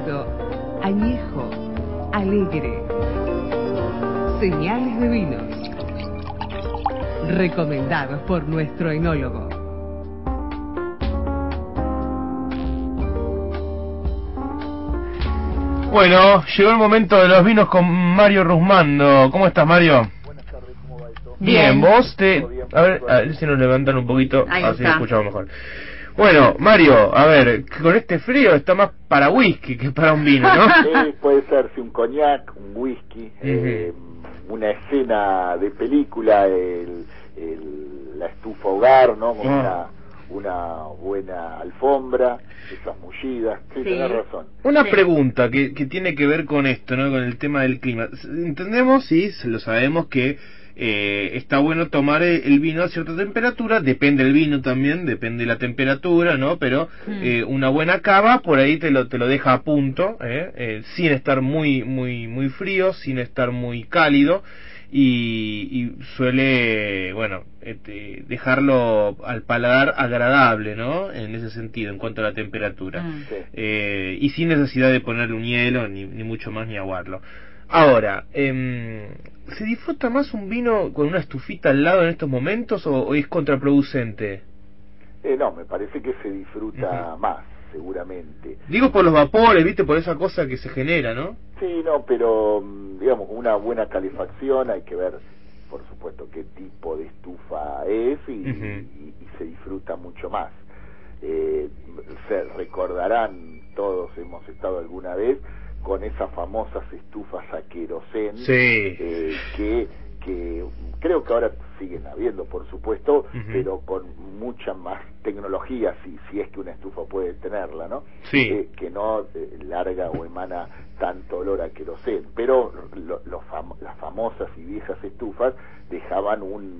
escuchando Añejo, Alegre. Señales de vinos. Recomendados por nuestro enólogo. Bueno, llegó el momento de los vinos con Mario Rusmando. ¿Cómo estás, Mario? Buenas tardes, ¿cómo va esto? Bien, vos te... A ver si nos levantan un poquito, así escuchamos mejor. Bueno, Mario, a ver, con este frío está más para whisky que para un vino, ¿no? Puede ser, si un coñac, un whisky, una escena de película, la estufa hogar, ¿no? Con una buena alfombra, esas mullidas, sí, tenés razón. Una pregunta que tiene que ver con esto, ¿no? Con el tema del clima. Entendemos, sí, lo sabemos que está bueno tomar el vino a cierta temperatura, depende del vino también, depende de la temperatura, ¿no? Pero una buena cava por ahí te lo deja a punto, sin estar muy frío, sin estar muy cálido, y suele, bueno, dejarlo al paladar agradable, ¿no? En ese sentido, en cuanto a la temperatura. Y sin necesidad de ponerle un hielo, ni mucho más, ni aguarlo. Ahora, ¿se disfruta más un vino con una estufita al lado en estos momentos o es contraproducente? No, me parece que se disfruta más, seguramente. Digo por los vapores, ¿viste? Por esa cosa que se genera, ¿no? Sí, no, pero digamos, una buena calefacción, hay que ver, por supuesto, qué tipo de estufa es y se disfruta mucho más. Se recordarán, todos hemos estado alguna vez con esas famosas estufas a querosén, que creo que ahora siguen habiendo, por supuesto, pero con mucha más tecnología, si es que una estufa puede tenerla, ¿no? Que no larga o emana tanto olor a querosén, pero las famosas y viejas estufas dejaban un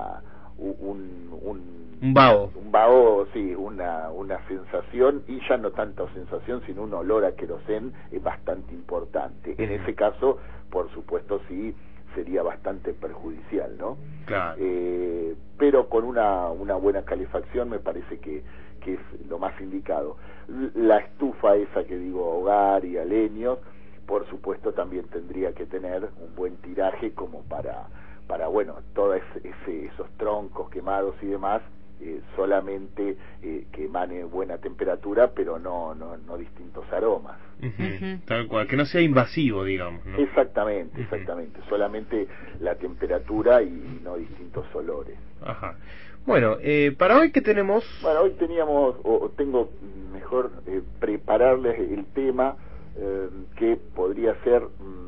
vaho, sí, una sensación, y ya no tanta sensación, sino un olor a querosén bastante importante. En ese caso, por supuesto, sí, sería bastante perjudicial, ¿no? Claro. Pero con una buena calefacción me parece que es lo más indicado. La estufa esa que digo, hogar y a leños, por supuesto también tendría que tener un buen tiraje como para bueno, todos esos troncos quemados y demás, solamente que emane buena temperatura, pero no distintos aromas. Tal cual, que no sea invasivo, digamos, ¿no? Exactamente, solamente la temperatura y no distintos olores. Ajá. Bueno, para hoy, ¿qué tenemos? Bueno, hoy teníamos, tengo mejor prepararles el tema que podría ser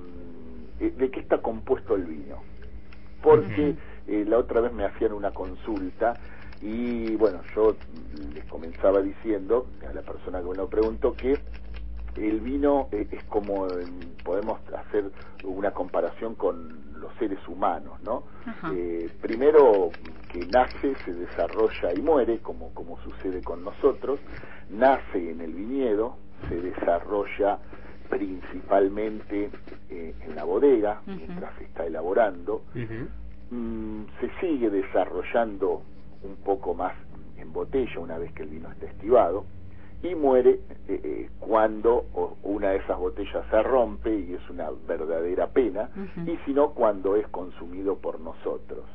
de qué está compuesto el vino. Porque la otra vez me hacían una consulta y bueno, yo les comenzaba diciendo a la persona que me lo preguntó que el vino es como, podemos hacer una comparación con los seres humanos, ¿no? Primero que nace, se desarrolla y muere, como sucede con nosotros, nace en el viñedo, se desarrolla principalmente en la bodega, mientras se está elaborando, se sigue desarrollando un poco más en botella una vez que el vino está estivado, y muere cuando una de esas botellas se rompe, y es una verdadera pena, y si no, cuando es consumido por nosotros.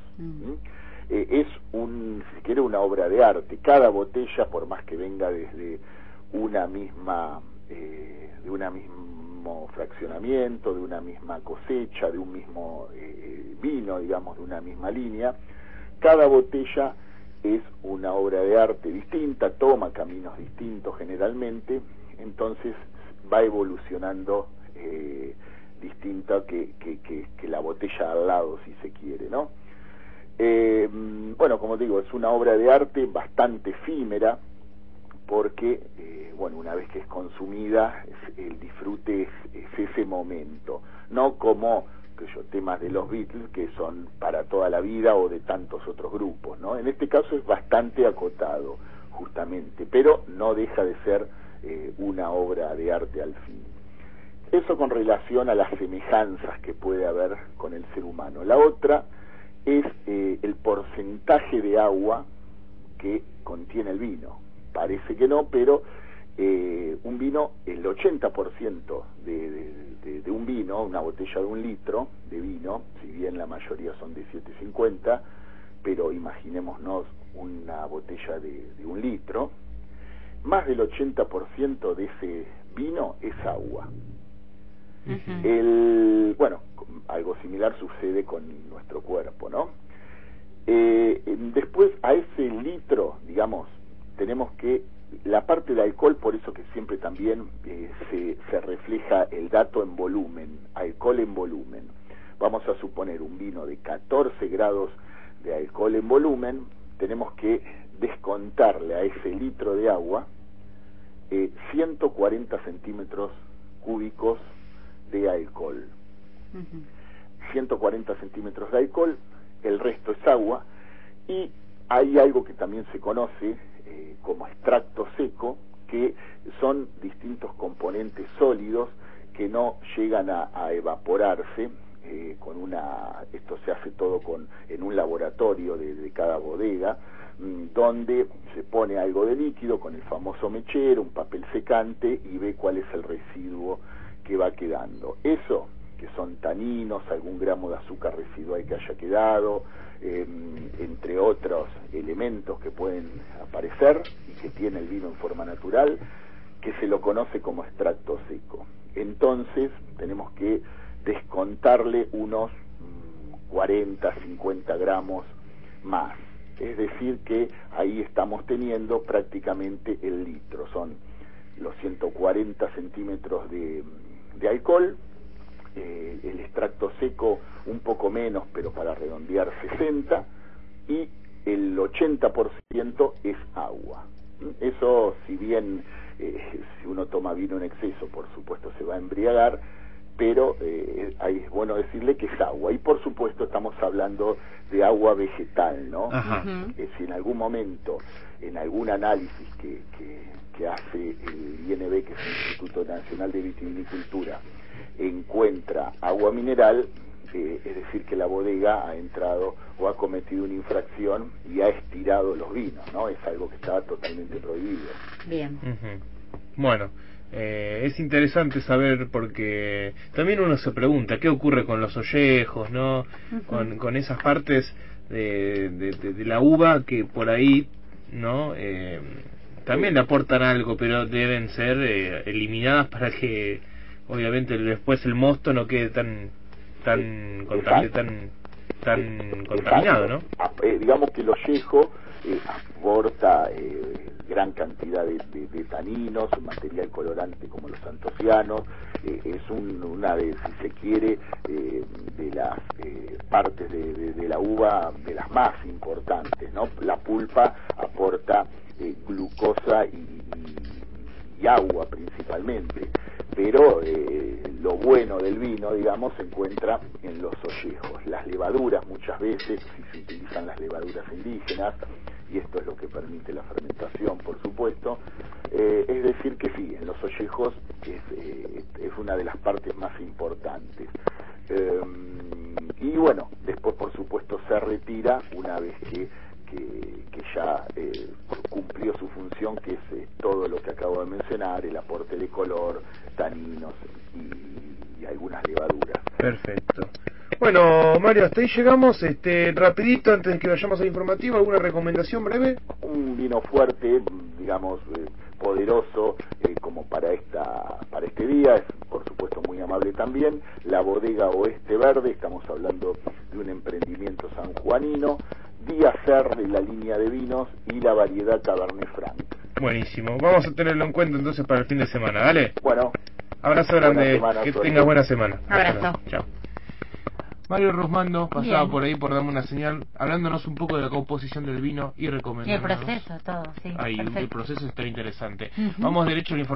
Es si quiere, una obra de arte. Cada botella, por más que venga desde una misma de un mismo fraccionamiento, de una misma cosecha, de un mismo vino, digamos, de una misma línea, cada botella es una obra de arte distinta, toma caminos distintos generalmente, entonces va evolucionando distinta que la botella al lado, si se quiere, ¿no? Bueno, como digo, es una obra de arte bastante efímera, porque, bueno, una vez que es consumida, el disfrute es ese momento, no como temas de los Beatles, que son para toda la vida, o de tantos otros grupos, ¿no? En este caso es bastante acotado, justamente, pero no deja de ser una obra de arte al fin. Eso con relación a las semejanzas que puede haber con el ser humano. La otra es el porcentaje de agua que contiene el vino. Parece que no, pero un vino, el 80% de un vino, una botella de 1 litro de vino, si bien la mayoría son de 750, pero imaginémonos una botella de 1 litro, más del 80% de ese vino es agua. Bueno, algo similar sucede con nuestro cuerpo, ¿no? Después, a ese litro, digamos, tenemos que la parte de alcohol, por eso que siempre también se refleja el dato en volumen, alcohol en volumen. Vamos a suponer un vino de 14 grados de alcohol en volumen, tenemos que descontarle a ese litro de agua 140 centímetros cúbicos de alcohol. 140 centímetros de alcohol, el resto es agua, y hay algo que también se conoce como extracto seco, que son distintos componentes sólidos que no llegan a evaporarse. Esto se hace todo en un laboratorio de cada bodega, donde se pone algo de líquido con el famoso mechero, un papel secante, y ve cuál es el residuo que va quedando. Eso, que son taninos, algún gramo de azúcar residual que haya quedado, entre otros elementos que pueden aparecer y que tiene el vino en forma natural, que se lo conoce como extracto seco. Entonces tenemos que descontarle unos 40, 50 gramos más. Es decir que ahí estamos teniendo prácticamente el litro. Son los 140 centímetros de alcohol, el extracto seco un poco menos, pero para redondear 60, y el 80% es agua. Eso, si bien si uno toma vino en exceso, por supuesto se va a embriagar, pero ahí es bueno decirle que es agua. Y por supuesto estamos hablando de agua vegetal, ¿no? Si en algún momento, en algún análisis que hace el INB, que es el Instituto Nacional de Vitivinicultura, encuentra agua mineral, es decir que la bodega ha entrado o ha cometido una infracción y ha estirado los vinos, ¿no? Es algo que estaba totalmente prohibido. Bien. Bueno, es interesante saber, porque también uno se pregunta qué ocurre con los ollejos, ¿no? Con esas partes de la uva que por ahí, ¿no? También le aportan algo, pero deben ser eliminadas para que obviamente después el mosto no quede tan contaminado, ¿no? Digamos que el ollejo aporta gran cantidad de taninos, un material colorante como los antocianos, es una de, si se quiere, de las partes de la uva de las más importantes, ¿no? La pulpa aporta glucosa y agua principalmente, pero lo bueno del vino, digamos, se encuentra en los ollejos. Las levaduras, muchas veces, si se utilizan las levaduras indígenas, y esto es lo que permite la fermentación, por supuesto, es decir que sí, en los ollejos es una de las partes más importantes. Y bueno, después por supuesto se retira una vez que ya cumplió su función, que es todo lo que acabo de mencionar, el aporte de color, taninos y algunas levaduras. Perfecto. Bueno, Mario, hasta ahí llegamos. Rapidito, antes de que vayamos al informativo, ¿alguna recomendación breve? Un vino fuerte, digamos, poderoso, como para este día, es por supuesto muy amable también, la bodega Oeste Verde, estamos hablando de un emprendimiento sanjuanino, Día Ser de la línea de vinos y la variedad Cabernet Franc. Buenísimo, vamos a tenerlo en cuenta entonces para el fin de semana, dale. Bueno, abrazo grande, que tengas buena semana. Abrazo. Chao. Mario Rusmando pasaba Bien. por ahí por darme una señal, hablándonos un poco de la composición del vino y recomendándonos. Y el proceso, todo, sí. Ahí, Perfecto. el proceso está interesante. Vamos derecho a la información.